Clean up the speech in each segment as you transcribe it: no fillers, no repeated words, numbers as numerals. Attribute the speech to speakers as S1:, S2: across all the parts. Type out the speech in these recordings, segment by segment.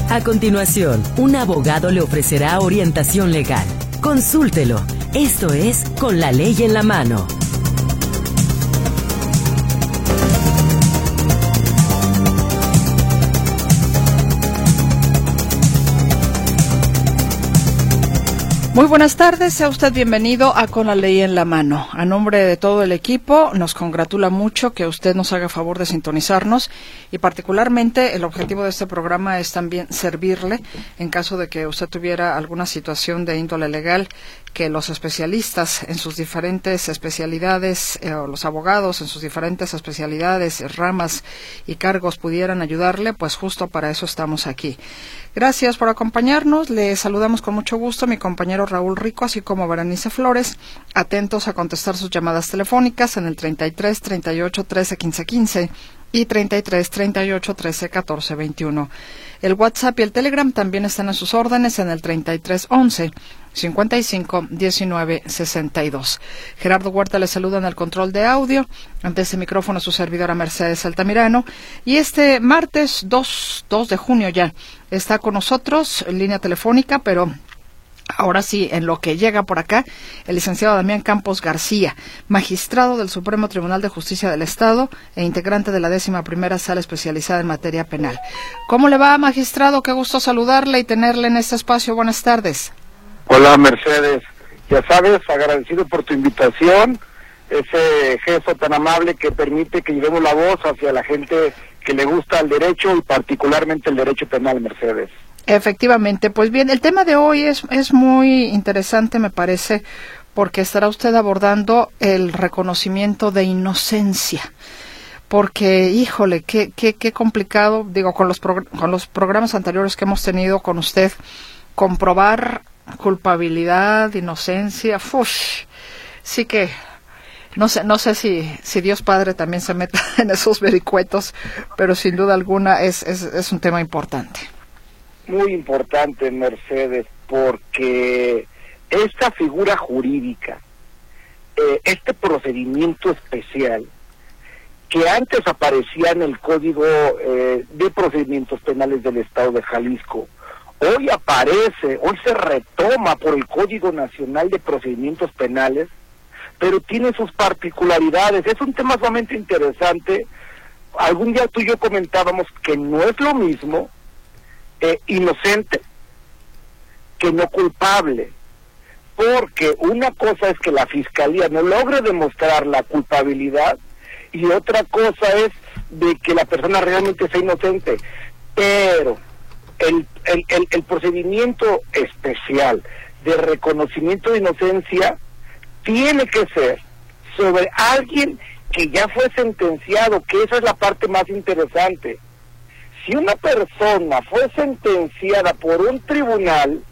S1: A continuación, un abogado le ofrecerá orientación legal. Consúltelo. Esto es Con la Ley en la Mano.
S2: Muy buenas tardes, sea usted bienvenido a Con la Ley en la Mano. A nombre de todo el equipo, nos congratula mucho que usted nos haga favor de sintonizarnos y particularmente el objetivo de este programa es también servirle en caso de que usted tuviera alguna situación de índole legal que los especialistas en sus diferentes especialidades, o los abogados en sus diferentes especialidades, ramas y cargos pudieran ayudarle, pues justo para eso estamos aquí. Gracias por acompañarnos. Le saludamos con mucho gusto a mi compañero Raúl Rico, así como a Berenice Flores, atentos a contestar sus llamadas telefónicas en el 33 38 13 15 15 y 33 38 13 14 21. El WhatsApp y el Telegram también están a sus órdenes en el 33 11 55 19 62. Gerardo Huerta le saluda en el control de audio. Ante ese micrófono su servidora Mercedes Altamirano. Y este martes 2 de junio ya está con nosotros en línea telefónica, pero ahora sí, en lo que llega por acá, el licenciado Damián Campos García, magistrado del Supremo Tribunal de Justicia del Estado e integrante de la 11ª Sala Especializada en Materia Penal. ¿Cómo le va, magistrado? Qué gusto saludarle y tenerle en este espacio. Buenas tardes.
S3: Hola, Mercedes. Ya sabes, agradecido por tu invitación, ese gesto tan amable que permite que llevemos la voz hacia la gente que le gusta el derecho y particularmente el derecho penal, Mercedes.
S2: Efectivamente, pues bien, el tema de hoy es muy interesante, me parece, porque estará usted abordando el reconocimiento de inocencia. Porque, híjole, qué complicado, digo, con los programas anteriores que hemos tenido con usted, comprobar culpabilidad, inocencia, sí que no sé si Dios Padre también se meta en esos vericuetos, pero sin duda alguna es un tema importante.
S3: Muy importante, Mercedes, porque esta figura jurídica, este procedimiento especial, que antes aparecía en el Código de Procedimientos Penales del Estado de Jalisco, hoy se retoma por el Código Nacional de Procedimientos Penales, pero tiene sus particularidades. Es un tema sumamente interesante. Algún día tú y yo comentábamos que no es lo mismo inocente que no culpable, porque una cosa es que la Fiscalía no logre demostrar la culpabilidad y otra cosa es de que la persona realmente sea inocente, pero el procedimiento especial de reconocimiento de inocencia tiene que ser sobre alguien que ya fue sentenciado, que esa es la parte más interesante. Si una persona fue sentenciada por un tribunal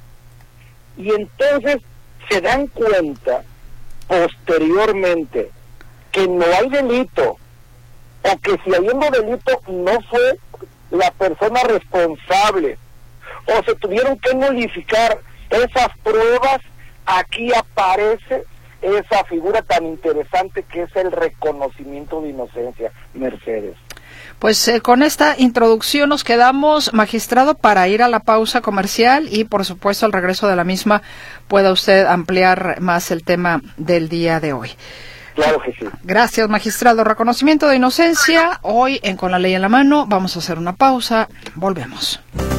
S3: y entonces se dan cuenta posteriormente que no hay delito, o que si habiendo delito no fue la persona responsable, o se tuvieron que modificar esas pruebas, aquí aparece esa figura tan interesante que es el reconocimiento de inocencia, Mercedes.
S2: Pues con esta introducción nos quedamos, magistrado, para ir a la pausa comercial y, por supuesto, al regreso de la misma pueda usted ampliar más el tema del día de hoy.
S3: Claro que sí.
S2: Gracias, magistrado. Reconocimiento de inocencia, hoy en Con la Ley en la Mano. Vamos a hacer una pausa. Volvemos.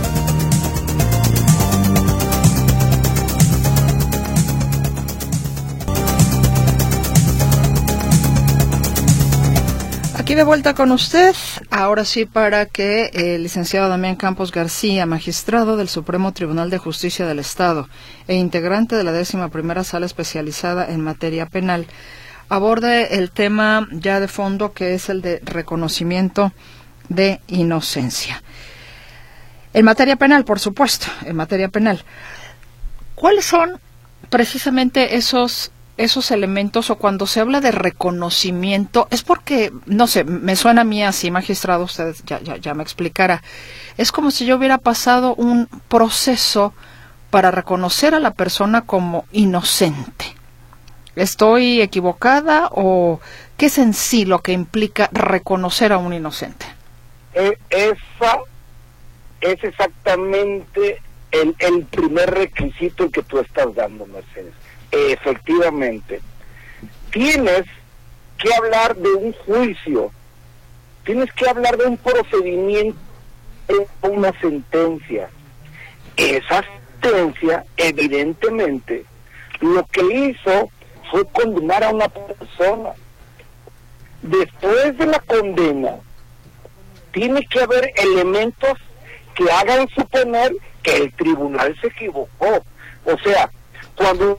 S2: Aquí de vuelta con usted, ahora sí para que el licenciado Damián Campos García, magistrado del Supremo Tribunal de Justicia del Estado e integrante de la 11ª Sala Especializada en Materia Penal, aborde el tema ya de fondo, que es el de reconocimiento de inocencia. En materia penal, por supuesto, en materia penal. ¿Cuáles son precisamente esos elementos, o cuando se habla de reconocimiento? Es porque, no sé, me suena a mí así, magistrado, usted ya me explicará. Es como si yo hubiera pasado un proceso para reconocer a la persona como inocente. ¿Estoy equivocada o qué es en sí lo que implica reconocer a un inocente?
S3: es exactamente el primer requisito que tú estás dando, Mercedes. Efectivamente, tienes que hablar de un juicio, tienes que hablar de un procedimiento, una sentencia. Esa sentencia, evidentemente, lo que hizo fue condenar a una persona. Después de la condena, tiene que haber elementos que hagan suponer que el tribunal se equivocó. O sea, cuando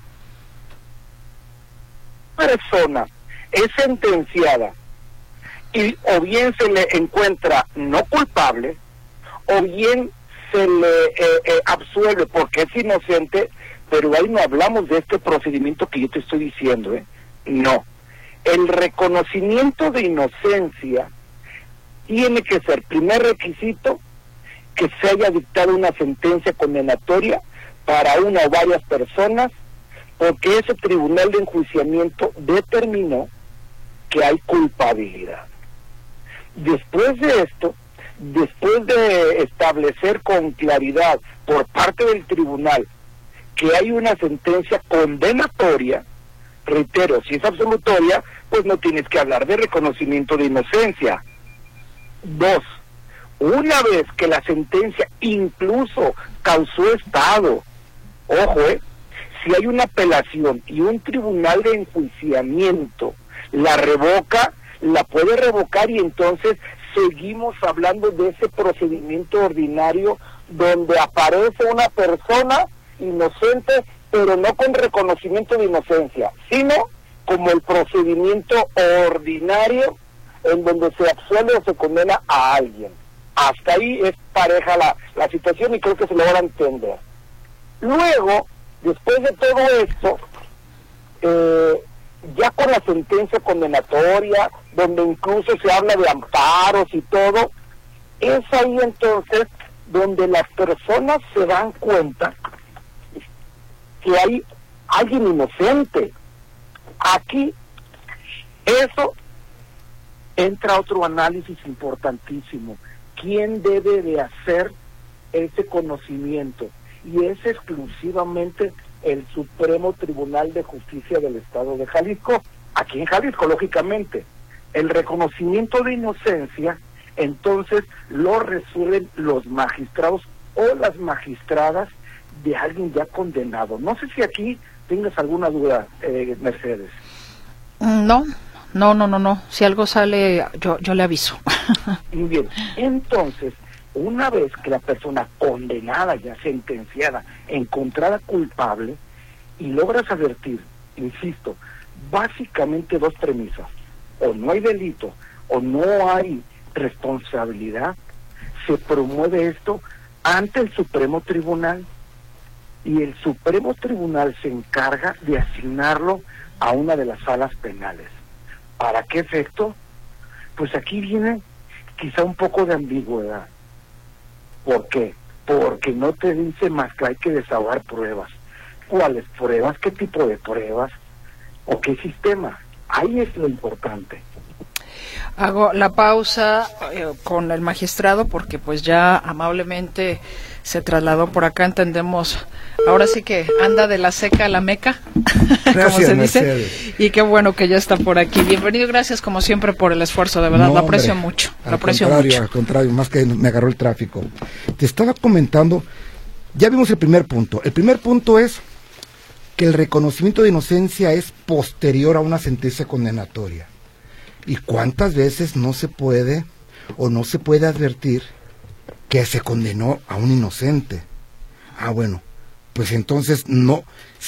S3: una persona es sentenciada y o bien se le encuentra no culpable, o bien se le absuelve porque es inocente, pero ahí no hablamos de este procedimiento que yo te estoy diciendo, no. El reconocimiento de inocencia tiene que ser, primer requisito, que se haya dictado una sentencia condenatoria para una o varias personas, porque ese tribunal de enjuiciamiento determinó que hay culpabilidad. Después de esto, después de establecer con claridad por parte del tribunal que hay una sentencia condenatoria, reitero, si es absolutoria, pues no tienes que hablar de reconocimiento de inocencia. 2, una vez que la sentencia incluso causó estado, ojo, si hay una apelación y un tribunal de enjuiciamiento la revoca, la puede revocar y entonces seguimos hablando de ese procedimiento ordinario donde aparece una persona inocente, pero no con reconocimiento de inocencia, sino como el procedimiento ordinario en donde se absuelve o se condena a alguien. Hasta ahí es pareja la situación y creo que se logra entender. Luego, después de todo esto, ya con la sentencia condenatoria, donde incluso se habla de amparos y todo, es ahí entonces donde las personas se dan cuenta que hay alguien inocente. Aquí, eso entra otro análisis importantísimo. ¿Quién debe de hacer ese conocimiento? Y es exclusivamente el Supremo Tribunal de Justicia del Estado de Jalisco, aquí en Jalisco, lógicamente. El reconocimiento de inocencia, entonces, lo resuelven los magistrados o las magistradas de alguien ya condenado. No sé si aquí tengas alguna duda, Mercedes.
S2: No. Si algo sale, yo le aviso.
S3: Muy bien. Entonces, una vez que la persona condenada, ya sentenciada, encontrada culpable, y logras advertir, insisto, básicamente 2 premisas: o no hay delito, o no hay responsabilidad, se promueve esto ante el Supremo Tribunal, y el Supremo Tribunal se encarga de asignarlo a una de las salas penales. ¿Para qué efecto? Pues aquí viene quizá un poco de ambigüedad. ¿Por qué? Porque no te dice más que hay que desahogar pruebas. ¿Cuáles pruebas? ¿Qué tipo de pruebas? ¿O qué sistema? Ahí es lo importante.
S2: Hago la pausa con el magistrado porque pues ya amablemente se trasladó por acá, entendemos, ahora sí que anda de la seca a la meca,
S4: gracias,
S2: como se dice,
S4: Mercedes.
S2: Y qué bueno que ya está por aquí. Bienvenido, gracias como siempre por el esfuerzo, de verdad,
S4: No,
S2: lo aprecio
S4: hombre,
S2: mucho.
S4: Al contrario, más que me agarró el tráfico. Te estaba comentando, ya vimos el primer punto. El primer punto es que el reconocimiento de inocencia es posterior a una sentencia condenatoria. ¿Y cuántas veces no se puede o no se puede advertir que se condenó a un inocente? Bueno, pues entonces no,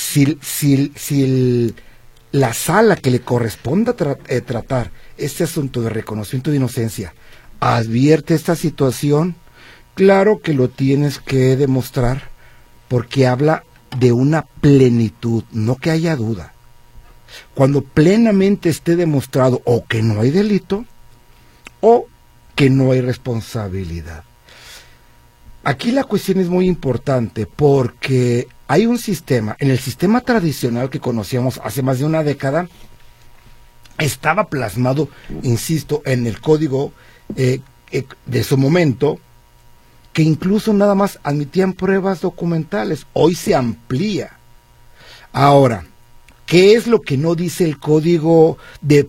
S4: si la sala que le corresponda tratar este asunto de reconocimiento de inocencia advierte esta situación, claro que lo tienes que demostrar, porque habla de una plenitud, no que haya duda. Cuando plenamente esté demostrado o que no hay delito o que no hay responsabilidad. Aquí la cuestión es muy importante porque hay un sistema, en el sistema tradicional que conocíamos hace más de una década, estaba plasmado, insisto, en el código de su momento, que incluso nada más admitían pruebas documentales. Hoy se amplía. Ahora, ¿qué es lo que no dice el Código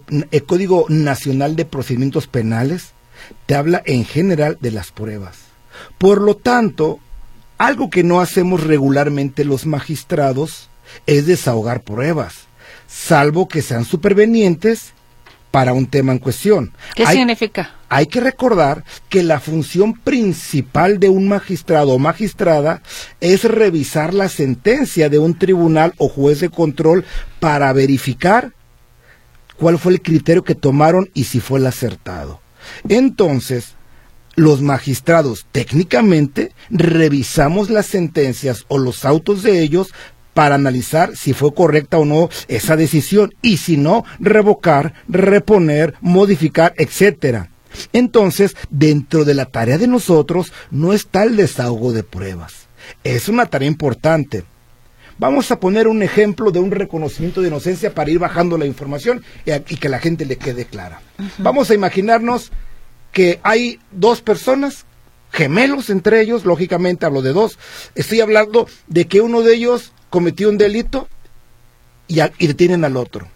S4: Nacional de Procedimientos Penales? Te habla en general de las pruebas. Por lo tanto, algo que no hacemos regularmente los magistrados es desahogar pruebas, salvo que sean supervenientes para un tema en cuestión.
S2: ¿Qué significa?
S4: Hay que recordar que la función principal de un magistrado o magistrada es revisar la sentencia de un tribunal o juez de control para verificar cuál fue el criterio que tomaron y si fue el acertado. Entonces, los magistrados técnicamente revisamos las sentencias o los autos de ellos para analizar si fue correcta o no esa decisión, y si no, revocar, reponer, modificar, etcétera. Entonces, dentro de la tarea de nosotros no está el desahogo de pruebas. Es una tarea importante. Vamos a poner un ejemplo de un reconocimiento de inocencia para ir bajando la información y que la gente le quede clara. Vamos a imaginarnos que hay dos personas, gemelos entre ellos, lógicamente hablo de dos. Estoy hablando de que uno de ellos cometió un delito y detienen al otro.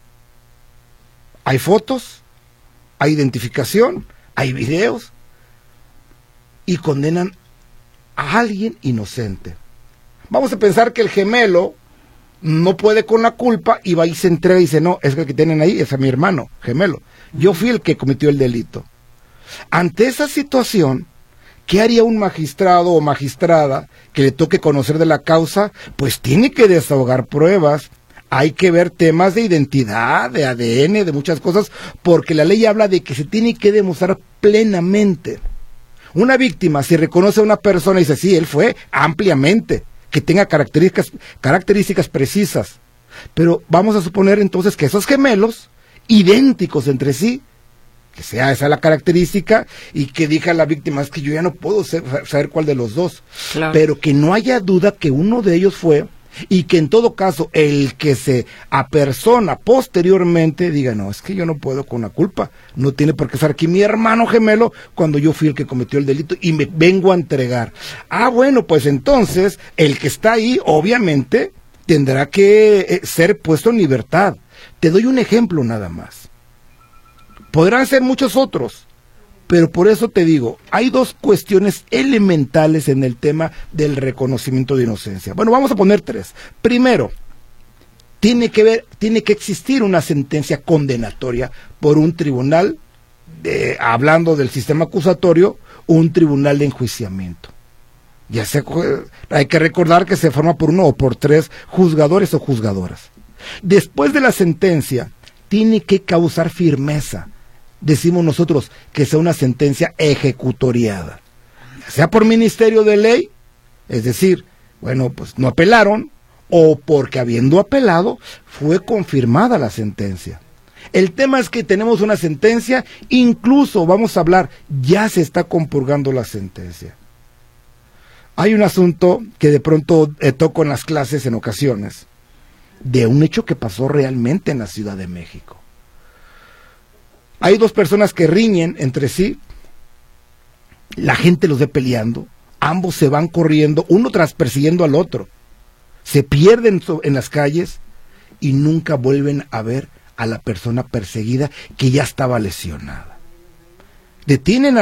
S4: Hay fotos, hay identificación, hay videos y condenan a alguien inocente. Vamos a pensar que el gemelo no puede con la culpa y va y se entrega y dice, no, es que el que tienen ahí es a mi hermano gemelo. Yo fui el que cometió el delito. Ante esa situación, ¿qué haría un magistrado o magistrada que le toque conocer de la causa? Pues tiene que desahogar pruebas. Hay que ver temas de identidad, de ADN, de muchas cosas, porque la ley habla de que se tiene que demostrar plenamente. Una víctima, si reconoce a una persona y dice, sí, él fue, ampliamente, que tenga características precisas. Pero vamos a suponer entonces que esos gemelos, idénticos entre sí, que sea esa la característica, y que diga la víctima, es que yo ya no puedo saber cuál de los dos. Claro. Pero que no haya duda que uno de ellos fue, y que en todo caso el que se apersona posteriormente diga, no, es que yo no puedo con la culpa, no tiene por qué estar aquí mi hermano gemelo cuando yo fui el que cometió el delito y me vengo a entregar. Bueno, pues entonces el que está ahí obviamente tendrá que ser puesto en libertad. Te doy un ejemplo nada más. Podrán ser muchos otros, pero por eso te digo, hay dos cuestiones elementales en el tema del reconocimiento de inocencia. Bueno, vamos a poner tres. Primero, tiene que existir una sentencia condenatoria por un tribunal, hablando del sistema acusatorio, un tribunal de enjuiciamiento. Hay que recordar que se forma por uno o por tres juzgadores o juzgadoras. Después de la sentencia, tiene que causar firmeza. Decimos nosotros que sea una sentencia ejecutoriada, sea por ministerio de ley, es decir, bueno, pues no apelaron, o porque habiendo apelado, fue confirmada la sentencia. El tema es que tenemos una sentencia, incluso vamos a hablar, ya se está compurgando la sentencia. Hay un asunto que de pronto toco en las clases en ocasiones, de un hecho que pasó realmente en la Ciudad de México. Hay dos personas que riñen entre sí, la gente los ve peleando, ambos se van corriendo, uno tras persiguiendo al otro, se pierden en las calles y nunca vuelven a ver a la persona perseguida que ya estaba lesionada. Detienen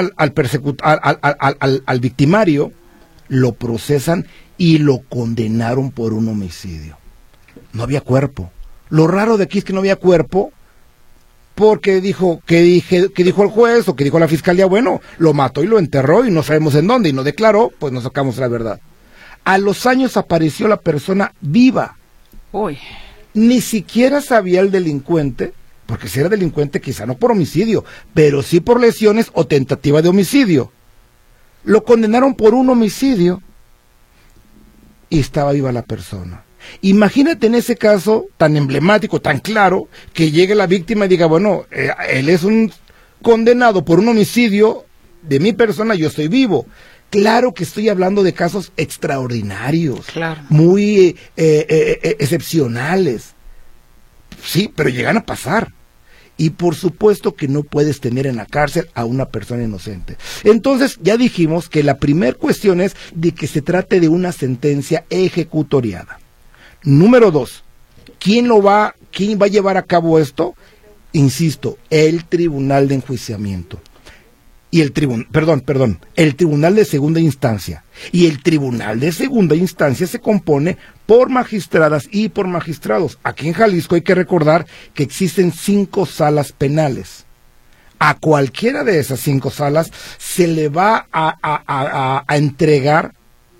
S4: al victimario, lo procesan y lo condenaron por un homicidio. No había cuerpo. Lo raro de aquí es que no había cuerpo, porque dijo, ¿qué dijo el juez o qué dijo la fiscalía? Bueno, lo mató y lo enterró y no sabemos en dónde y no declaró, pues nos sacamos la verdad. A los años apareció la persona viva.
S2: Uy.
S4: Ni siquiera sabía el delincuente, porque si era delincuente quizá no por homicidio, pero sí por lesiones o tentativa de homicidio. Lo condenaron por un homicidio y estaba viva la persona. Imagínate en ese caso tan emblemático, tan claro, que llegue la víctima y diga, bueno, él es un condenado por un homicidio de mi persona, yo estoy vivo. Claro que estoy hablando de casos extraordinarios, claro, muy excepcionales. Sí, pero llegan a pasar. Y por supuesto que no puedes tener en la cárcel a una persona inocente. Entonces, ya dijimos que la primera cuestión es de que se trate de una sentencia ejecutoriada. Número 2, ¿quién va a llevar a cabo esto? Insisto, el tribunal de enjuiciamiento. Y el tribunal de segunda instancia. Y el tribunal de segunda instancia se compone por magistradas y por magistrados. Aquí en Jalisco hay que recordar que existen 5 salas penales. A cualquiera de esas 5 salas se le va a entregar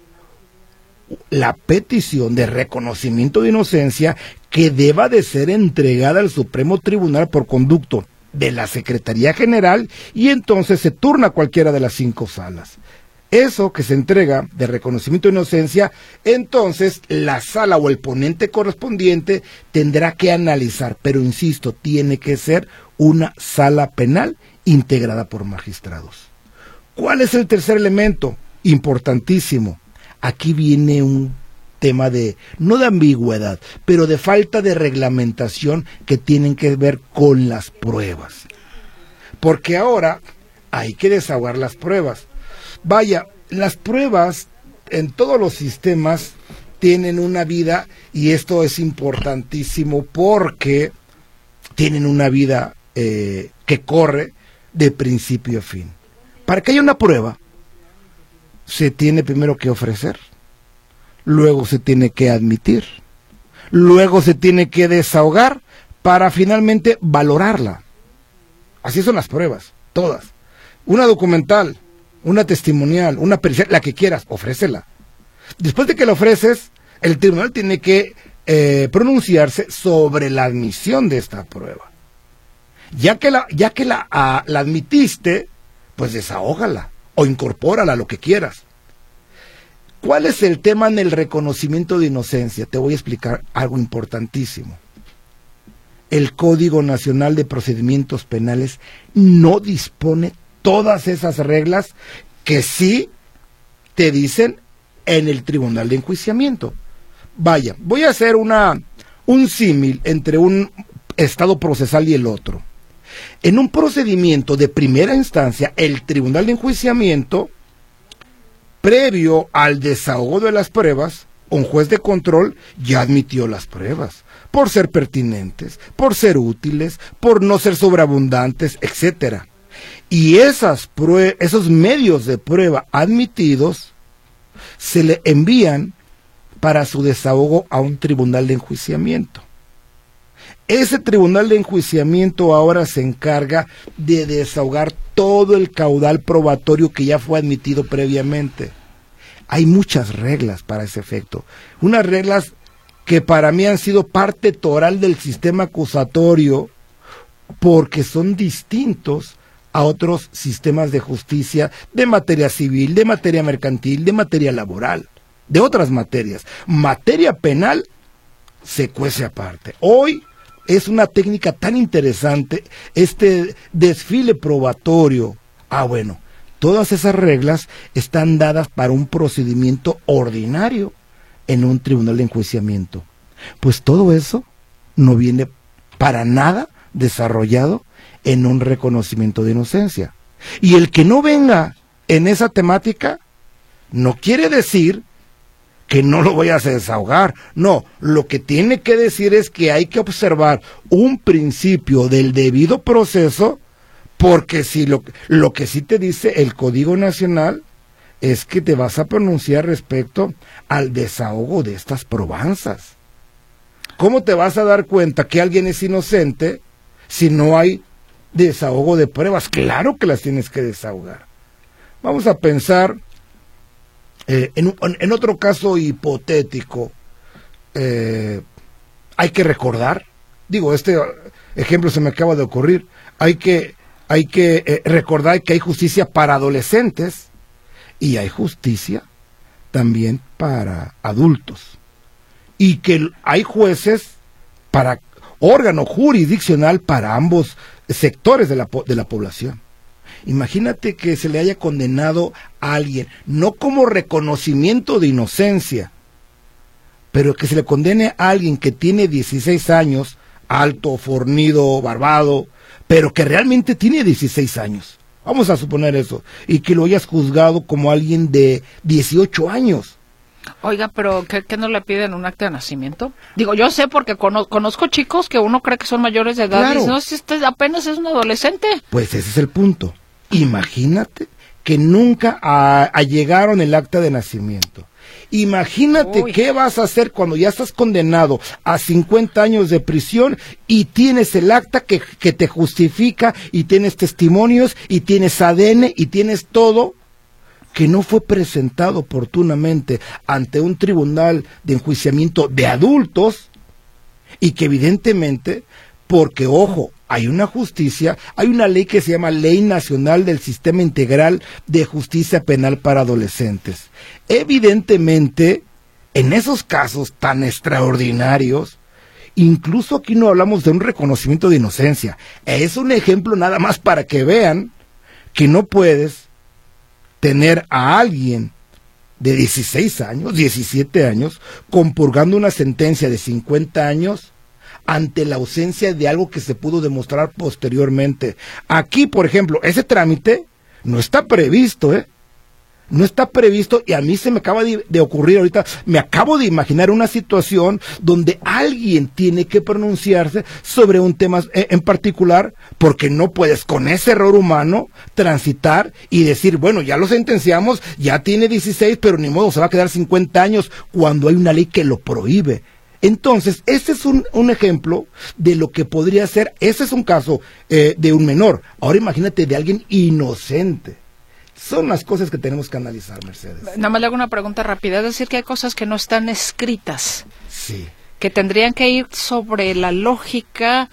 S4: la petición de reconocimiento de inocencia, que deba de ser entregada al Supremo Tribunal por conducto de la Secretaría General, y entonces se turna cualquiera de las 5 salas. Eso que se entrega de reconocimiento de inocencia, entonces la sala o el ponente correspondiente tendrá que analizar, pero insisto, tiene que ser una sala penal integrada por magistrados. ¿Cuál es el tercer elemento? Importantísimo. Aquí viene un tema no de ambigüedad, pero de falta de reglamentación que tienen que ver con las pruebas. Porque ahora hay que desahogar las pruebas. Vaya, las pruebas en todos los sistemas tienen una vida, y esto es importantísimo porque tienen una vida que corre de principio a fin. Para que haya una prueba, se tiene primero que ofrecer, luego se tiene que admitir, luego se tiene que desahogar para finalmente valorarla. Así son las pruebas, todas. Una documental, una testimonial, una pericial, la que quieras, ofrécela. Después de que la ofreces, el tribunal tiene que pronunciarse sobre la admisión de esta prueba. Ya que la admitiste, pues desahógala o incorpórala, lo que quieras. ¿Cuál es el tema en el reconocimiento de inocencia? Te voy a explicar algo importantísimo. El Código Nacional de Procedimientos Penales no dispone todas esas reglas que sí te dicen en el Tribunal de Enjuiciamiento. Vaya, voy a hacer un símil entre un estado procesal y el otro. En un procedimiento de primera instancia, el Tribunal de Enjuiciamiento, previo al desahogo de las pruebas, un juez de control ya admitió las pruebas, por ser pertinentes, por ser útiles, por no ser sobreabundantes, etc. Y esos medios de prueba admitidos se le envían para su desahogo a un tribunal de enjuiciamiento. Ese tribunal de enjuiciamiento ahora se encarga de desahogar todo el caudal probatorio que ya fue admitido previamente. Hay muchas reglas para ese efecto. Unas reglas que para mí han sido parte toral del sistema acusatorio porque son distintos a otros sistemas de justicia de materia civil, de materia mercantil, de materia laboral, de otras materias. Materia penal se cuece aparte. Hoy es una técnica tan interesante este desfile probatorio. Bueno, todas esas reglas están dadas para un procedimiento ordinario en un tribunal de enjuiciamiento. Pues todo eso no viene para nada desarrollado en un reconocimiento de inocencia. Y el que no venga en esa temática no quiere decir que no lo vayas a desahogar. No, lo que tiene que decir es que hay que observar un principio del debido proceso, porque si lo que sí te dice el Código Nacional es que te vas a pronunciar respecto al desahogo de estas probanzas. ¿Cómo te vas a dar cuenta que alguien es inocente si no hay desahogo de pruebas? Claro que las tienes que desahogar. Vamos a pensar en otro caso hipotético. Hay que recordar, este ejemplo se me acaba de ocurrir, hay que recordar que hay justicia para adolescentes y hay justicia también para adultos, y que hay jueces para órgano jurisdiccional para ambos sectores de la población. Imagínate que se le haya condenado a alguien, no como reconocimiento de inocencia, pero que se le condene a alguien que tiene 16 años, alto, fornido, barbado, pero que realmente tiene 16 años. Vamos a suponer eso. Y que lo hayas juzgado como alguien de 18 años.
S2: Oiga, pero ¿qué no le piden un acta de nacimiento? Digo, yo sé porque conozco chicos que uno cree que son mayores de edad.
S4: Claro.
S2: Y no, si apenas es un adolescente.
S4: Pues ese es el punto. Imagínate que nunca allegaron el acta de nacimiento. Imagínate qué vas a hacer cuando ya estás condenado a 50 años de prisión y tienes el acta que te justifica y tienes testimonios y tienes ADN y tienes todo que no fue presentado oportunamente ante un tribunal de enjuiciamiento de adultos y que evidentemente, porque ojo, hay una justicia, hay una ley que se llama Ley Nacional del Sistema Integral de Justicia Penal para Adolescentes. Evidentemente, en esos casos tan extraordinarios, incluso aquí no hablamos de un reconocimiento de inocencia. Es un ejemplo nada más para que vean que no puedes tener a alguien de 16 años, 17 años, compurgando una sentencia de 50 años ante la ausencia de algo que se pudo demostrar posteriormente. Aquí, por ejemplo, ese trámite no está previsto, no está previsto, y a mí se me acaba de ocurrir ahorita, me acabo de imaginar una situación donde alguien tiene que pronunciarse sobre un tema en particular, porque no puedes con ese error humano transitar y decir, bueno, ya lo sentenciamos, ya tiene 16, pero ni modo, se va a quedar 50 años cuando hay una ley que lo prohíbe. Entonces, este es un ejemplo de lo que podría ser. Ese es un caso de un menor. Ahora imagínate de alguien inocente. Son las cosas que tenemos que analizar, Mercedes.
S2: Nada más le hago una pregunta rápida. Es decir, que hay cosas que no están escritas.
S4: Sí.
S2: Que tendrían que ir sobre la lógica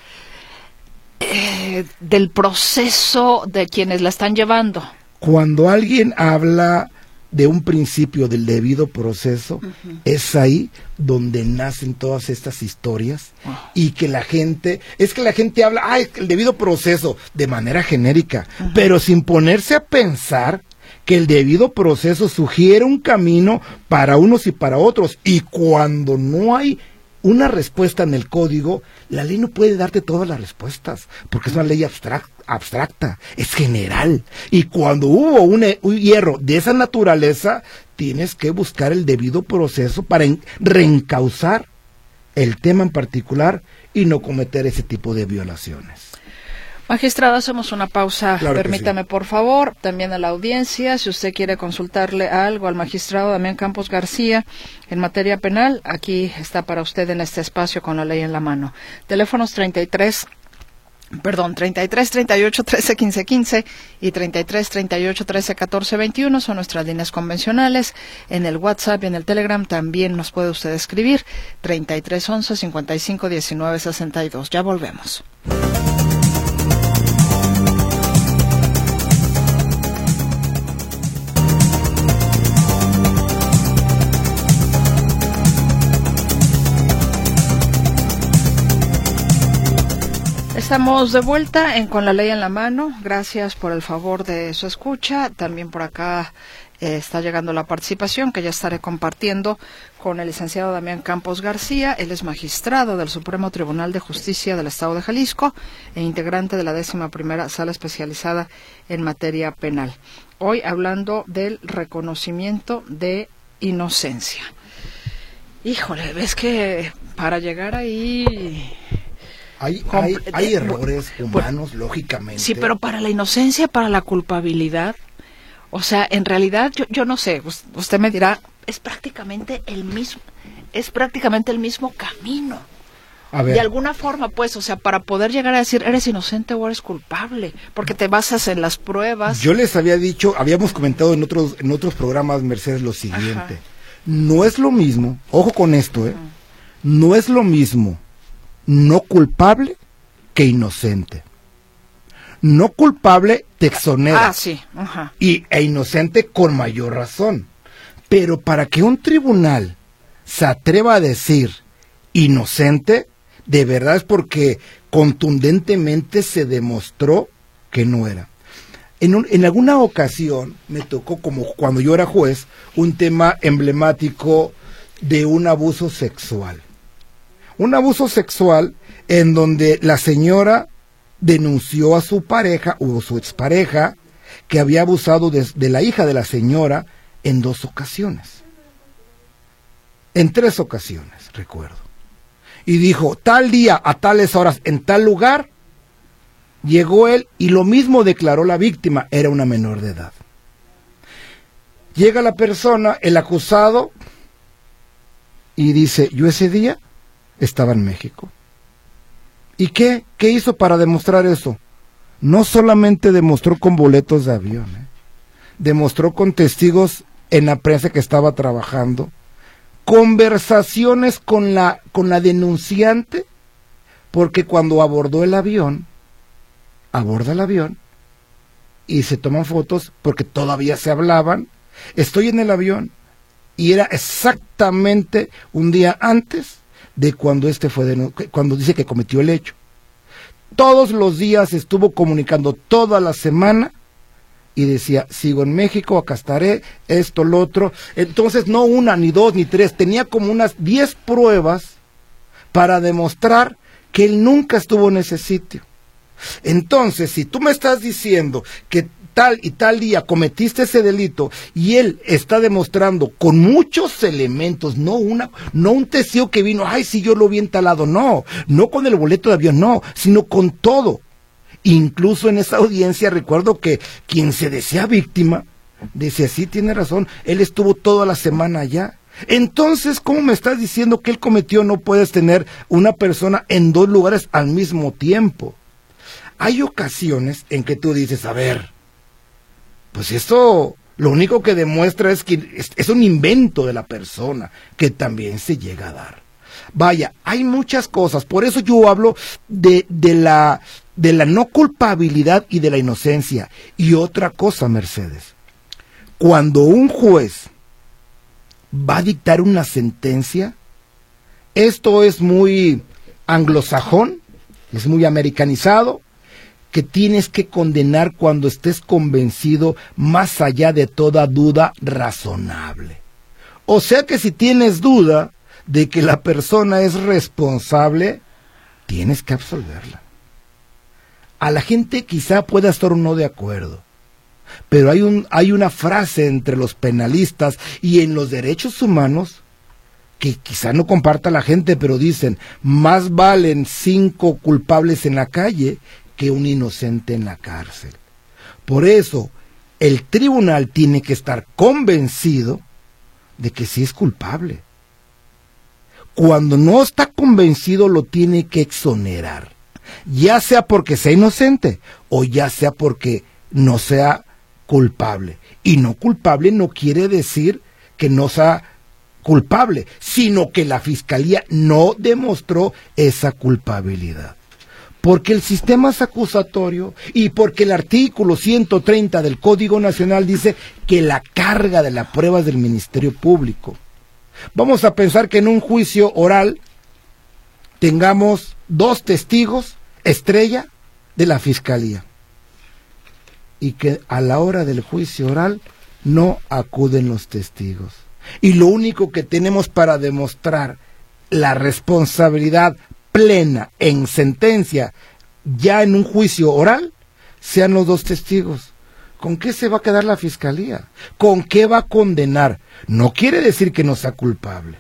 S2: del proceso de quienes la están llevando.
S4: Cuando alguien habla de un principio del debido proceso, es ahí donde nacen todas estas historias, y que la gente habla, el debido proceso, de manera genérica, pero sin ponerse a pensar que el debido proceso sugiere un camino para unos y para otros, y cuando no hay una respuesta en el código, la ley no puede darte todas las respuestas, porque es una ley abstracta, es general. Y cuando hubo un hierro de esa naturaleza, tienes que buscar el debido proceso para reencauzar el tema en particular y no cometer ese tipo de violaciones.
S2: Magistrado, hacemos una pausa.
S4: Claro,
S2: permítame,
S4: sí.
S2: por favor, también a la audiencia, si usted quiere consultarle algo al magistrado Damián Campos García en materia penal, aquí está para usted en este espacio con la ley en la mano. Teléfonos 33 38 13 15 15 y 33 38 13 14 21 son nuestras líneas convencionales. En el WhatsApp y en el Telegram también nos puede usted escribir 33 11 55 19 62. Ya volvemos. Estamos de vuelta en Con la Ley en la Mano. Gracias por el favor de su escucha. También por acá está llegando la participación que ya estaré compartiendo con el licenciado Damián Campos García. Él es magistrado del Supremo Tribunal de Justicia del Estado de Jalisco e integrante de la 11ª Sala Especializada en Materia Penal. Hoy hablando del reconocimiento de inocencia. Híjole, ves que para llegar ahí...
S4: Hay errores humanos, lógicamente.
S2: Sí, pero para la inocencia, para la culpabilidad, o sea, en realidad, yo no sé, usted me dirá, es prácticamente el mismo camino.
S4: A ver.
S2: De alguna forma, pues, o sea, para poder llegar a decir, eres inocente o eres culpable, porque te basas en las pruebas.
S4: Yo les había dicho, habíamos comentado en otros programas, Mercedes, lo siguiente. Ajá. No es lo mismo, ojo con esto, no es lo mismo no culpable que inocente. No culpable te exonera.
S2: Sí. Ajá.
S4: E inocente con mayor razón. Pero para que un tribunal se atreva a decir inocente, de verdad es porque contundentemente se demostró que no era. En alguna ocasión me tocó, como cuando yo era juez, un tema emblemático de un abuso sexual. Un abuso sexual en donde la señora denunció a su pareja o su expareja que había abusado de la hija de la señora en 2 ocasiones. En 3 ocasiones, recuerdo. Y dijo, tal día, a tales horas, en tal lugar, llegó él y lo mismo declaró la víctima, era una menor de edad. Llega la persona, el acusado, y dice, yo ese día estaba en México. ¿Y qué hizo para demostrar eso? No solamente demostró con boletos de avión, demostró con testigos en la prensa que estaba trabajando, conversaciones con la denunciante, porque cuando aborda el avión y se toman fotos porque todavía se hablaban. Estoy en el avión y era exactamente un día antes de cuando cuando dice que cometió el hecho. Todos los días estuvo comunicando toda la semana y decía, sigo en México, acá estaré, esto, lo otro. Entonces no 1, ni 2, ni 3, tenía como unas 10 pruebas para demostrar que él nunca estuvo en ese sitio. Entonces, si tú me estás diciendo que tal y tal día cometiste ese delito y él está demostrando con muchos elementos, no un testigo que vino, ay, si yo lo vi en tal lado, no con el boleto de avión, no, sino con todo. Incluso en esa audiencia recuerdo que quien se decía víctima decía, sí, tiene razón, él estuvo toda la semana allá. Entonces, ¿cómo me estás diciendo que él cometió? No puedes tener una persona en 2 lugares al mismo tiempo. Hay ocasiones en que tú dices, a ver, pues esto lo único que demuestra es que es un invento de la persona, que también se llega a dar. Vaya, hay muchas cosas, por eso yo hablo de la no culpabilidad y de la inocencia. Y otra cosa, Mercedes, cuando un juez va a dictar una sentencia, esto es muy anglosajón, es muy americanizado, que tienes que condenar cuando estés convencido más allá de toda duda razonable. O sea que si tienes duda de que la persona es responsable, tienes que absolverla. A la gente quizá pueda estar o no de acuerdo, pero hay una frase entre los penalistas y en los derechos humanos que quizá no comparta la gente, pero dicen, más valen 5 culpables en la calle que un inocente en la cárcel. Por eso, el tribunal tiene que estar convencido de que sí es culpable. Cuando no está convencido, lo tiene que exonerar, ya sea porque sea inocente o ya sea porque no sea culpable. Y no culpable no quiere decir que no sea culpable, sino que la fiscalía no demostró esa culpabilidad. Porque el sistema es acusatorio y porque el artículo 130 del Código Nacional dice que la carga de la prueba es del Ministerio Público. Vamos a pensar que en un juicio oral tengamos 2 testigos estrella de la fiscalía y que a la hora del juicio oral no acuden los testigos. Y lo único que tenemos para demostrar la responsabilidad plena en sentencia, ya en un juicio oral, sean los 2 testigos. ¿Con qué se va a quedar la fiscalía? ¿Con qué va a condenar? No quiere decir que no sea culpable,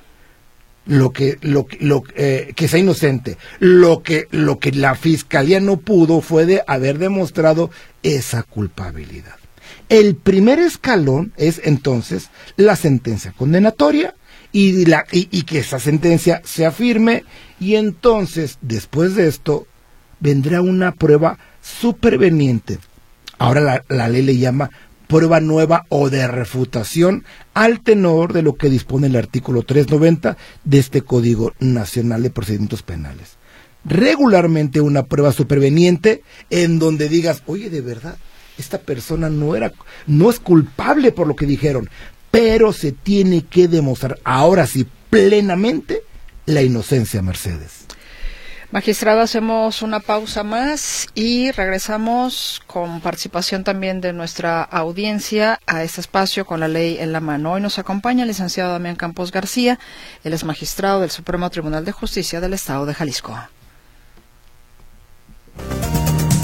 S4: que sea inocente. Lo que la fiscalía no pudo fue de haber demostrado esa culpabilidad. El primer escalón es entonces la sentencia condenatoria y que esa sentencia sea firme, y entonces después de esto vendrá una prueba superveniente. Ahora la ley le llama prueba nueva o de refutación al tenor de lo que dispone el artículo 390 de este Código Nacional de Procedimientos Penales. Regularmente una prueba superveniente en donde digas, oye, de verdad, esta persona no es culpable por lo que dijeron, pero se tiene que demostrar ahora sí plenamente la inocencia, Mercedes.
S2: Magistrado, hacemos una pausa más y regresamos con participación también de nuestra audiencia a este espacio con la ley en la mano. Hoy nos acompaña el licenciado Damián Campos García, él es magistrado del Supremo Tribunal de Justicia del Estado de Jalisco.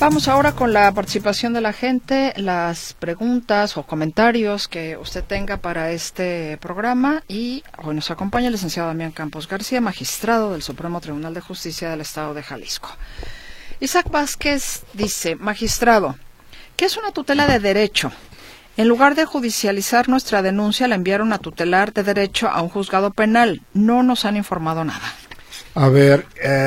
S2: Vamos ahora con la participación de la gente, las preguntas o comentarios que usted tenga para este programa. Y hoy nos acompaña el licenciado Damián Campos García, magistrado del Supremo Tribunal de Justicia del Estado de Jalisco. Isaac Vázquez dice: magistrado, ¿qué es una tutela de derecho? En lugar de judicializar nuestra denuncia, la enviaron a tutelar de derecho a un juzgado penal. No nos han informado nada.
S4: A ver,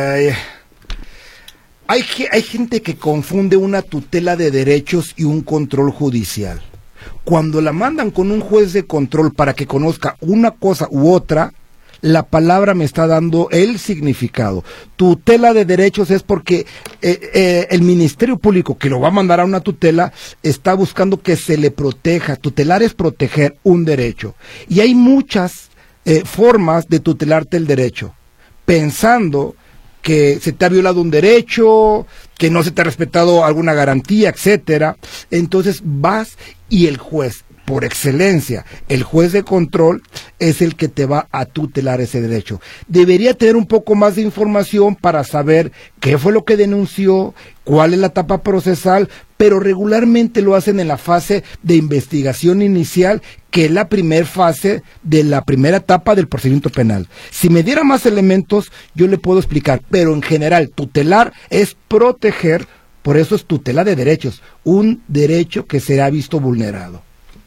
S4: hay gente que confunde una tutela de derechos y un control judicial. Cuando la mandan con un juez de control para que conozca una cosa u otra, la palabra me está dando el significado. Tutela de derechos es porque el Ministerio Público que lo va a mandar a una tutela está buscando que se le proteja. Tutelar es proteger un derecho. Y hay muchas formas de tutelarte el derecho, pensando que se te ha violado un derecho, que no se te ha respetado alguna garantía, etcétera. Entonces vas y el juez, por excelencia, el juez de control es el que te va a tutelar ese derecho. Debería tener un poco más de información para saber qué fue lo que denunció, cuál es la etapa procesal, pero regularmente lo hacen en la fase de investigación inicial, que es la primera fase de la primera etapa del procedimiento penal. Si me diera más elementos, yo le puedo explicar, pero en general, tutelar es proteger, por eso es tutela de derechos, un derecho que se ha visto vulnerado.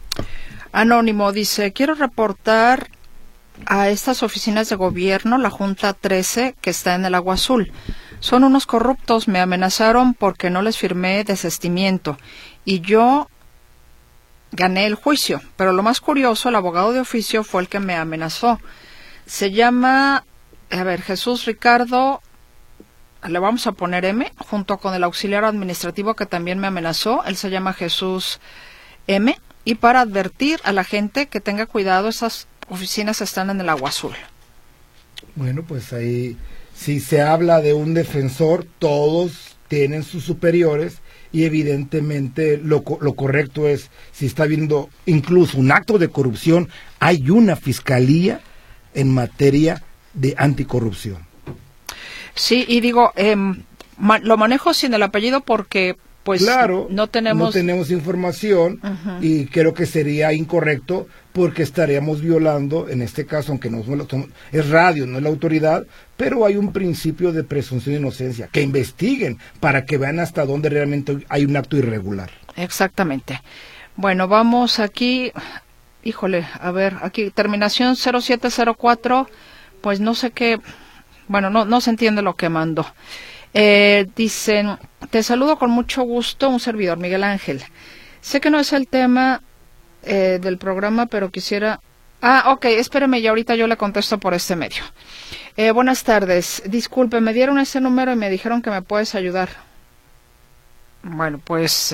S2: Anónimo dice: quiero reportar a estas oficinas de gobierno, la Junta 13, que está en el Agua Azul. Son unos corruptos, me amenazaron porque no les firmé desistimiento y yo gané el juicio. Pero lo más curioso, el abogado de oficio fue el que me amenazó. Se llama, Jesús Ricardo, le vamos a poner M, junto con el auxiliar administrativo que también me amenazó. Él se llama Jesús M. Y para advertir a la gente que tenga cuidado, esas oficinas están en el Agua Azul.
S4: Bueno, pues ahí, si se habla de un defensor, todos tienen sus superiores y evidentemente lo correcto es, si está habiendo incluso un acto de corrupción, hay una fiscalía en materia de anticorrupción.
S2: Sí, y digo, lo manejo sin el apellido porque pues
S4: claro,
S2: no tenemos
S4: información.
S2: Uh-huh.
S4: Y creo que sería incorrecto porque estaríamos violando, en este caso, aunque no es radio, no es la autoridad, pero hay un principio de presunción de inocencia, que investiguen para que vean hasta dónde realmente hay un acto irregular.
S2: Exactamente. Bueno, vamos aquí, aquí terminación 0704, pues no sé qué, bueno, no se entiende lo que mandó. Dicen: te saludo con mucho gusto, un servidor, Miguel Ángel. Sé que no es el tema del programa, pero quisiera... ok, espéreme, y ahorita yo le contesto por este medio. Buenas tardes, disculpe, me dieron ese número y me dijeron que me puedes ayudar. Bueno, pues...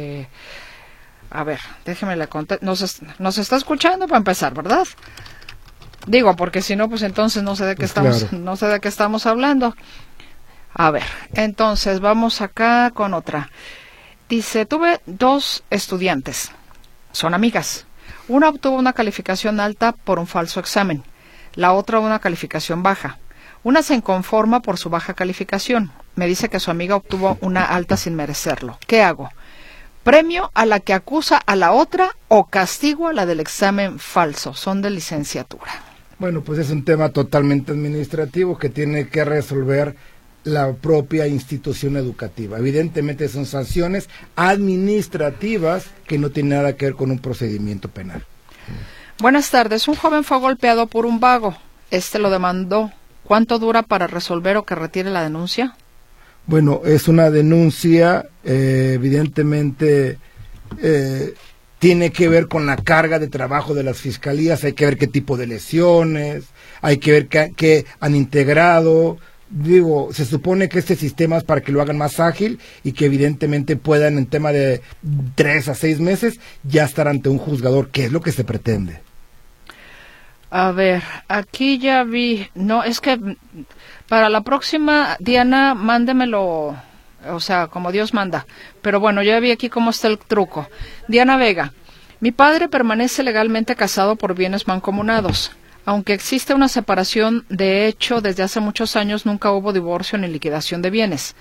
S2: déjeme le contesto. Nos está escuchando para empezar, ¿verdad? Digo, porque si no, pues entonces no sé de qué estamos hablando. A ver, entonces vamos acá con otra. Dice: tuve 2 estudiantes, son amigas. Una obtuvo una calificación alta por un falso examen, la otra una calificación baja. Una se inconforma por su baja calificación. Me dice que su amiga obtuvo una alta sin merecerlo. ¿Qué hago? ¿Premio a la que acusa a la otra o castigo a la del examen falso? Son de licenciatura.
S4: Bueno, pues es un tema totalmente administrativo que tiene que resolver la propia institución educativa. Evidentemente son sanciones administrativas que no tienen nada que ver con un procedimiento penal.
S2: Buenas tardes. Un joven fue golpeado por un vago. Lo demandó. ¿Cuánto dura para resolver o que retire la denuncia?
S4: Bueno, es una denuncia, evidentemente tiene que ver con la carga de trabajo de las fiscalías, hay que ver qué tipo de lesiones, hay que ver qué han integrado. Digo, se supone que este sistema es para que lo hagan más ágil y que evidentemente puedan, en tema de 3 a 6 meses, ya estar ante un juzgador, que es lo que se pretende.
S2: A ver, aquí ya vi, no, es que para la próxima, Diana, mándemelo, o sea, como Dios manda. Pero bueno, ya vi aquí cómo está el truco. Diana Vega: mi padre permanece legalmente casado por bienes mancomunados. Aunque existe una separación de hecho, desde hace muchos años nunca hubo divorcio ni liquidación de bienes.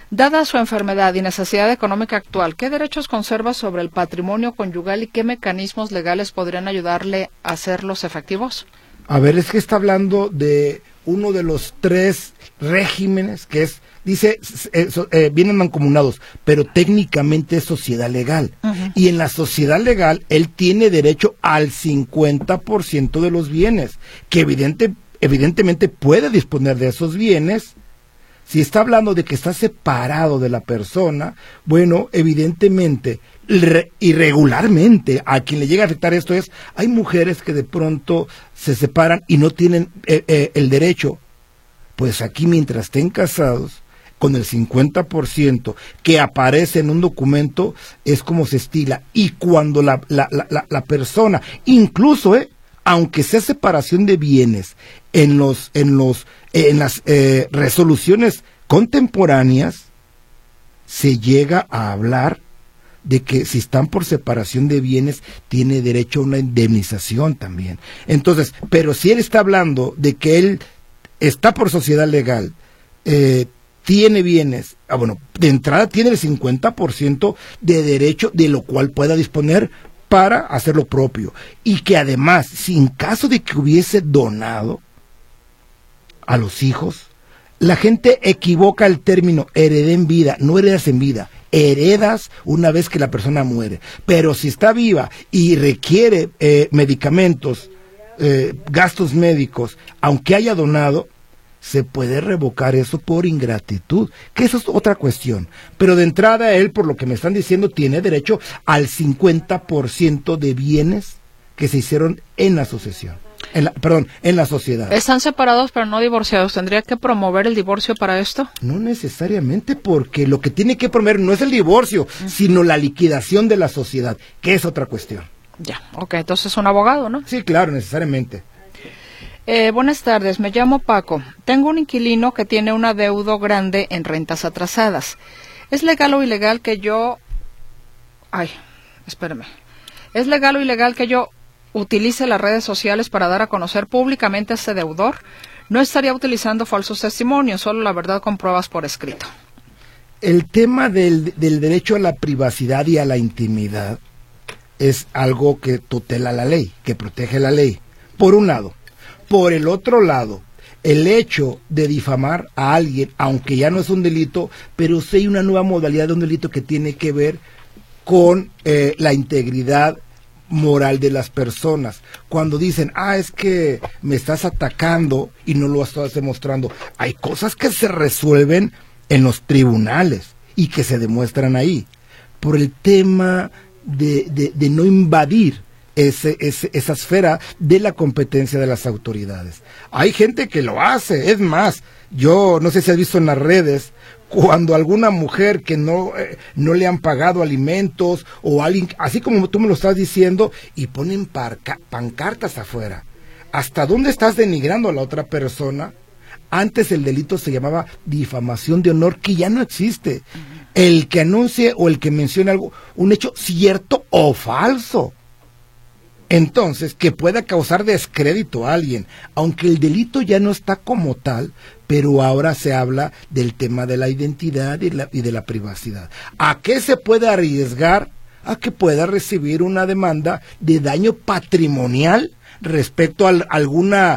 S2: Dada su enfermedad y necesidad económica actual, ¿qué derechos conserva sobre el patrimonio conyugal y qué mecanismos legales podrían ayudarle a hacerlos efectivos?
S4: A ver, es que está hablando de uno de los 3 regímenes que es, dice, vienen mancomunados, pero técnicamente es sociedad legal. Uh-huh. Y en la sociedad legal, él tiene derecho al 50% de los bienes, que evidentemente puede disponer de esos bienes. Si está hablando de que está separado de la persona, bueno, evidentemente, irregularmente, a quien le llega a afectar esto hay mujeres que de pronto se separan y no tienen el derecho. Pues aquí, mientras estén casados, con el 50% que aparece en un documento, es como se estila. Y cuando la persona, incluso, aunque sea separación de bienes, en las resoluciones contemporáneas, se llega a hablar de que si están por separación de bienes, tiene derecho a una indemnización también. Entonces, pero si él está hablando de que él está por sociedad legal, tiene bienes, bueno, de entrada tiene el 50% de derecho de lo cual pueda disponer para hacer lo propio. Y que además, si en caso de que hubiese donado a los hijos, la gente equivoca el término heredé en vida, no heredas en vida, heredas una vez que la persona muere. Pero si está viva y requiere medicamentos, gastos médicos, aunque haya donado, se puede revocar eso por ingratitud, que eso es otra cuestión. Pero de entrada él, por lo que me están diciendo, tiene derecho al 50% de bienes que se hicieron en la sucesión. En la sociedad.
S2: Están separados pero no divorciados. ¿Tendría que promover el divorcio para esto?
S4: No necesariamente, porque lo que tiene que promover no es el divorcio, sino la liquidación de la sociedad, que es otra cuestión.
S2: Ya, ok, entonces un abogado, ¿no?
S4: Sí, claro, necesariamente.
S2: Buenas tardes, me llamo Paco. Tengo un inquilino que tiene un adeudo grande en rentas atrasadas. ¿Es legal o ilegal que yo... ¿Es legal o ilegal que yo utilice las redes sociales para dar a conocer públicamente a este deudor? No estaría utilizando falsos testimonios, solo la verdad con pruebas por escrito.
S4: El tema del derecho a la privacidad y a la intimidad es algo que tutela la ley, que protege la ley, por un lado. Por el otro lado, el hecho de difamar a alguien, aunque ya no es un delito, pero sí hay una nueva modalidad de un delito que tiene que ver con la integridad moral de las personas. Cuando dicen, es que me estás atacando y no lo estás demostrando, hay cosas que se resuelven en los tribunales y que se demuestran ahí, por el tema de no invadir esa esfera de la competencia de las autoridades. Hay gente que lo hace, es más, yo no sé si has visto en las redes, cuando alguna mujer que no le han pagado alimentos, o alguien, así como tú me lo estás diciendo, y ponen pancartas afuera. ¿Hasta dónde estás denigrando a la otra persona? Antes el delito se llamaba difamación de honor, que ya no existe. El que anuncie o el que mencione algo, un hecho cierto o falso, entonces, que pueda causar descrédito a alguien, aunque el delito ya no está como tal, pero ahora se habla del tema de la identidad y de la privacidad. ¿A qué se puede arriesgar? A que pueda recibir una demanda de daño patrimonial respecto a alguna,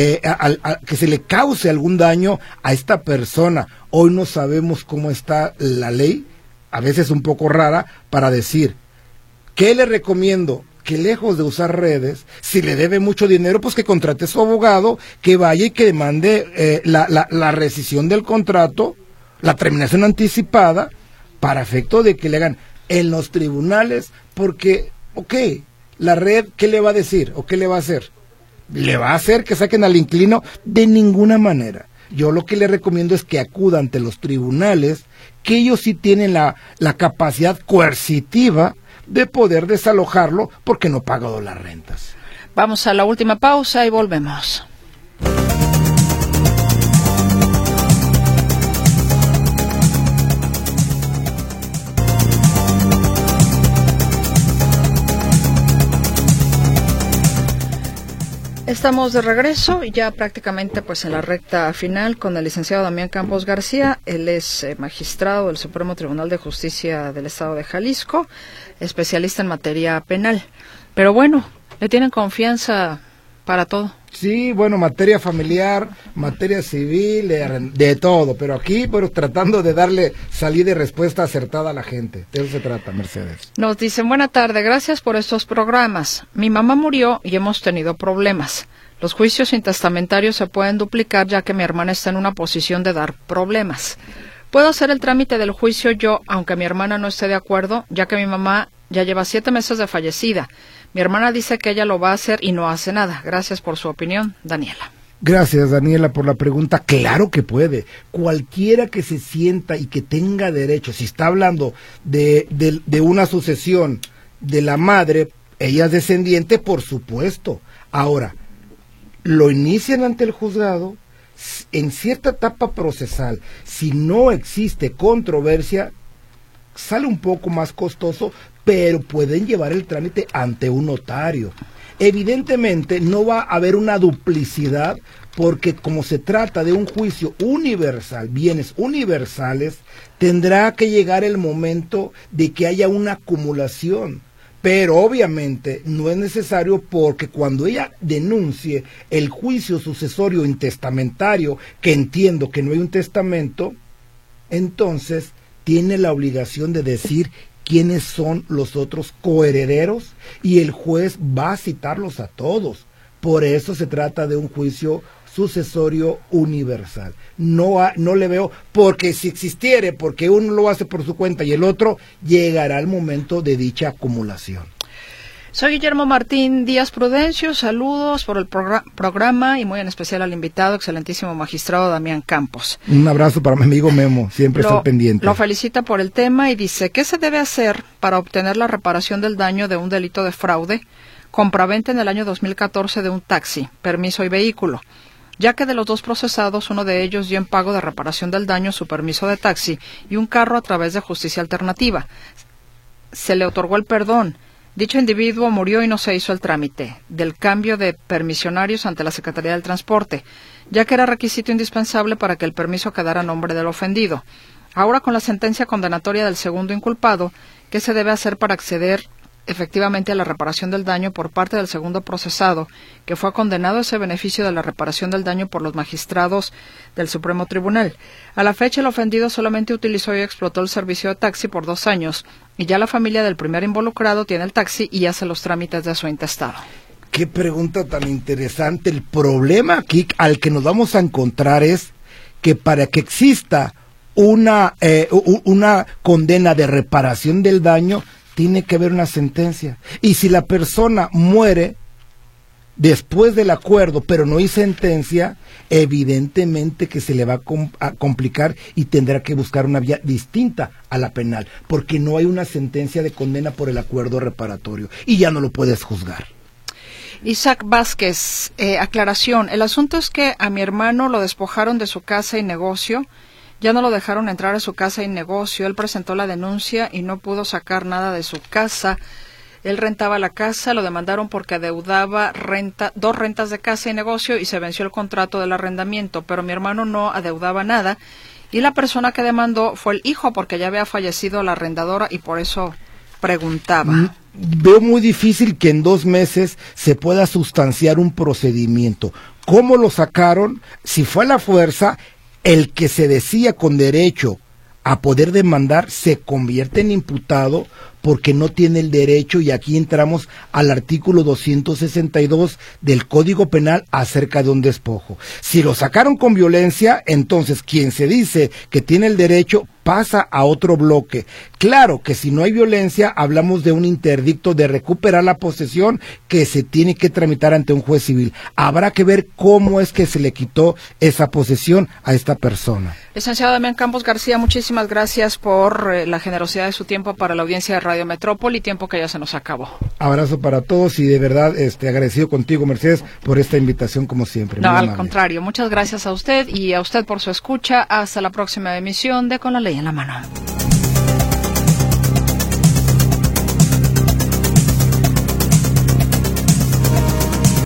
S4: que se le cause algún daño a esta persona. Hoy no sabemos cómo está la ley, a veces un poco rara, para decir, ¿qué le recomiendo? Que lejos de usar redes, si le debe mucho dinero, pues que contrate a su abogado, que vaya y que demande la rescisión del contrato, la terminación anticipada, para efecto de que le hagan en los tribunales, porque, la red, ¿qué le va a decir o qué le va a hacer? ¿Le va a hacer que saquen al inquilino? De ninguna manera. Yo lo que le recomiendo es que acuda ante los tribunales, que ellos sí tienen la capacidad coercitiva de poder desalojarlo porque no pagó las rentas.
S2: Vamos a la última pausa y volvemos. Estamos de regreso y ya prácticamente pues en la recta final con el licenciado Damián Campos García. Él es magistrado del Supremo Tribunal de Justicia del Estado de Jalisco, especialista en materia penal. Pero bueno, le tienen confianza para todo.
S4: Sí, bueno, materia familiar, materia civil, de todo, pero aquí, pero tratando de darle salida y respuesta acertada a la gente. De eso se trata, Mercedes.
S2: Nos dicen, buena tarde, gracias por estos programas. Mi mamá murió y hemos tenido problemas. Los juicios intestamentarios se pueden duplicar ya que mi hermana está en una posición de dar problemas. ¿Puedo hacer el trámite del juicio yo, aunque mi hermana no esté de acuerdo, ya que mi mamá ya lleva 7 meses de fallecida? Mi hermana dice que ella lo va a hacer y no hace nada. Gracias por su opinión, Daniela.
S4: Gracias, Daniela, por la pregunta. Claro que puede. Cualquiera que se sienta y que tenga derecho, si está hablando de una sucesión de la madre, ella es descendiente, por supuesto. Ahora, lo inician ante el juzgado, en cierta etapa procesal, si no existe controversia, sale un poco más costoso, pero pueden llevar el trámite ante un notario. Evidentemente no va a haber una duplicidad, porque como se trata de un juicio universal, bienes universales, tendrá que llegar el momento de que haya una acumulación. Pero obviamente no es necesario, porque cuando ella denuncie el juicio sucesorio intestamentario, que entiendo que no hay un testamento, entonces tiene la obligación de decir quiénes son los otros coherederos y el juez va a citarlos a todos. Por eso se trata de un juicio sucesorio universal. No le veo, porque si existiere, porque uno lo hace por su cuenta y el otro, llegará el momento de dicha acumulación.
S2: Soy Guillermo Martín Díaz Prudencio, saludos por el programa y muy en especial al invitado, excelentísimo magistrado Damián Campos.
S4: Un abrazo para mi amigo Memo, siempre está pendiente.
S2: Lo felicita por el tema y dice, ¿qué se debe hacer para obtener la reparación del daño de un delito de fraude, compraventa en el año 2014 de un taxi, permiso y vehículo? Ya que de los dos procesados, uno de ellos dio en pago de reparación del daño su permiso de taxi y un carro a través de justicia alternativa. Se le otorgó el perdón. Dicho individuo murió y no se hizo el trámite del cambio de permisionarios ante la Secretaría del Transporte, ya que era requisito indispensable para que el permiso quedara a nombre del ofendido. Ahora, con la sentencia condenatoria del segundo inculpado, ¿qué se debe hacer para acceder efectivamente a la reparación del daño por parte del segundo procesado, que fue condenado a ese beneficio de la reparación del daño por los magistrados del Supremo Tribunal? A la fecha, el ofendido solamente utilizó y explotó el servicio de taxi por 2 años, y ya la familia del primer involucrado tiene el taxi y hace los trámites de su intestado.
S4: Qué pregunta tan interesante. El problema aquí al que nos vamos a encontrar es que para que exista una condena de reparación del daño, tiene que haber una sentencia. Y si la persona muere después del acuerdo, pero no hay sentencia, evidentemente que se le va a complicar y tendrá que buscar una vía distinta a la penal, porque no hay una sentencia de condena por el acuerdo reparatorio y ya no lo puedes juzgar.
S2: Isaac Vázquez, aclaración, el asunto es que a mi hermano lo despojaron de su casa y negocio. Ya no lo dejaron entrar a su casa y negocio. Él presentó la denuncia y no pudo sacar nada de su casa. Él rentaba la casa, lo demandaron porque adeudaba 2 rentas de casa y negocio y se venció el contrato del arrendamiento, pero mi hermano no adeudaba nada y la persona que demandó fue el hijo porque ya había fallecido la arrendadora y por eso preguntaba.
S4: Veo muy difícil que en 2 meses se pueda sustanciar un procedimiento. ¿Cómo lo sacaron? Si fue a la fuerza, el que se decía con derecho a poder demandar se convierte en imputado porque no tiene el derecho, y aquí entramos al artículo 262 del Código Penal acerca de un despojo. Si lo sacaron con violencia, entonces quien se dice que tiene el derecho pasa a otro bloque. Claro que si no hay violencia, hablamos de un interdicto de recuperar la posesión que se tiene que tramitar ante un juez civil. Habrá que ver cómo es que se le quitó esa posesión a esta persona.
S2: Licenciado Damián Campos García, muchísimas gracias por la generosidad de su tiempo para la audiencia de Radio Metrópoli, tiempo que ya se nos acabó. Abrazo para todos y de verdad agradecido contigo, Mercedes, por esta invitación como siempre. No, al contrario, muchas gracias a usted y a usted por su escucha. Hasta la próxima emisión de Con la Ley en la Mano.